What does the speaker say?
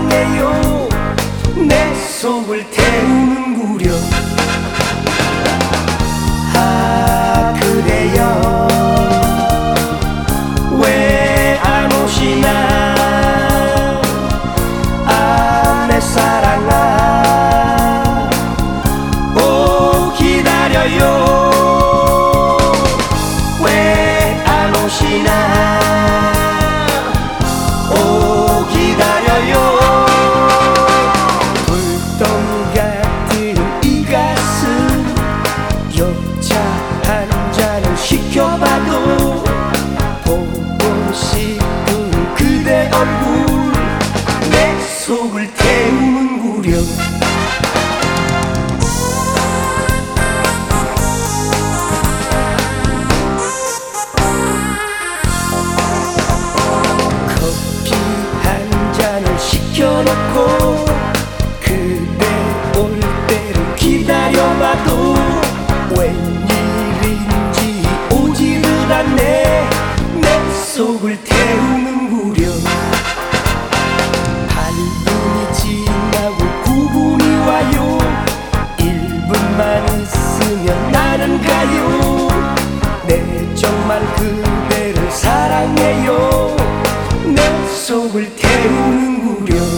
사랑해요. 내 속을 태우는구려. 아 그대여 왜 안 오시나. 아 내 사랑아 오 기다려요. 왜 안 오시나. 오 기다려요. 불똥 같은 이 가슴 여차 한 잔을 시켜봐도 보고 싶은 그대 얼굴 내 속을 태우는구려. 커피 한 잔을 시켜놓고 그대 올 때를 기다려봐도 웬일인지 오지를 않네. 내 속을 태우는구려. 8분이 지나고 9분이 와요. 1분만 있으면 나는 가요. 내 정말 그대를 사랑해요. 내 속을 태우는구려.